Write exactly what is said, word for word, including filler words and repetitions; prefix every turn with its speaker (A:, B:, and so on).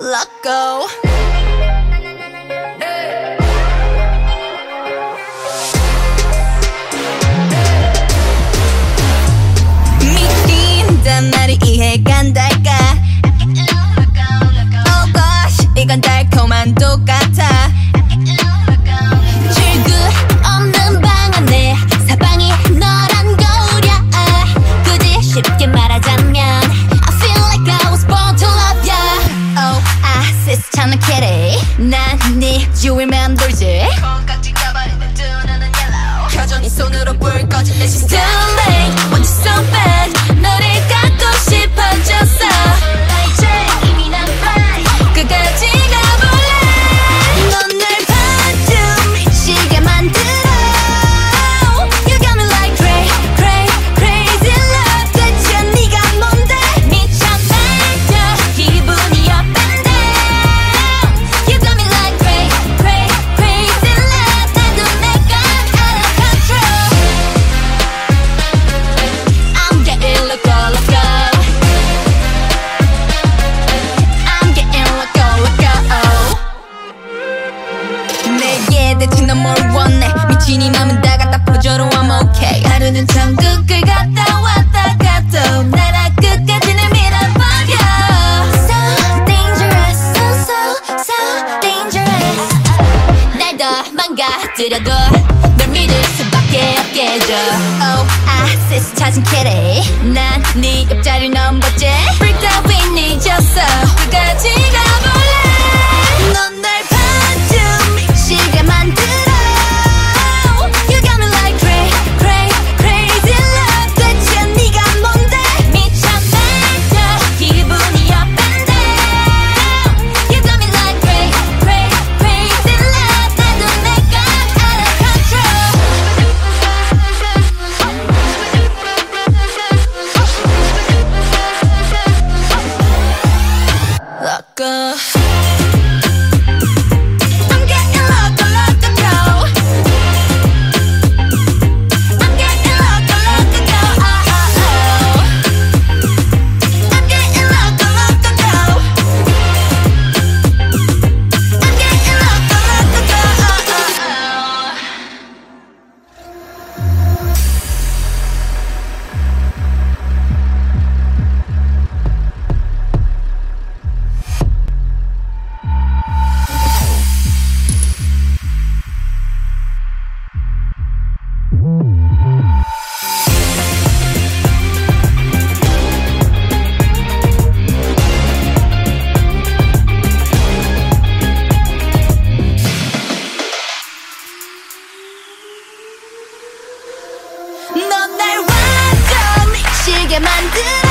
A: let go. 미친단 말이 이해가 안 될까? Oh gosh, 이건 달콤한 똑같아. 출구 없는 방 안에 사방이 너란 거울이야. 굳이 쉽게 말하자면 I feel like I was born to love ya. Oh, I sis 차는 캐리. 난 네 주위만 돌지. 콩깍지 가발이 내 두 눈은 yellow. 켜져 네 손으로 불 꺼진 내 시선. Too late, want you so bad. 너를 갖고 싶어졌어. 이제 이미 난 fly. 끝까지 가볼래. 넌 날 반쯤 미치게 만들어. You got me like cray, cray, crazy love. 대체 네가 뭔데? 미쳐 날려 기분이 up and down. You got me like cray, cray, crazy love. 나도 내가 out of control. I'm getting loco, loco. I'm getting loco, loco. 내게 대체 넌 뭘 원해? 미친 이 맘은 다 갖다 퍼줘도 I'm okay. 하루는 천국을 갔다 왔다 가도 나라 끝까지 날 밀어버려. So dangerous, so so so dangerous. 날 더 망가뜨려도 널 믿을 수밖에 없게 해줘. Oh, I sis 찾은 캐리. 난 네 옆자리를 넘봤지. Freaked out we 잊었어. 끝까지 가볼래. 넌 날 반쯤 미치게 만들어. You got me like cray, cray, crazy love. 대체 네가 뭔데? 미쳐 날려 기분이 up and down. You got me like cray, cray, crazy love. 나도 내가 out of control. Let go. I'm getting loco, loco, go. I'm getting loco, loco, go. Oh, oh, oh. I'm getting loco, loco, go. I'm getting loco, loco, go. Oh, oh, oh. 넌 날 완전 미치게 만들어.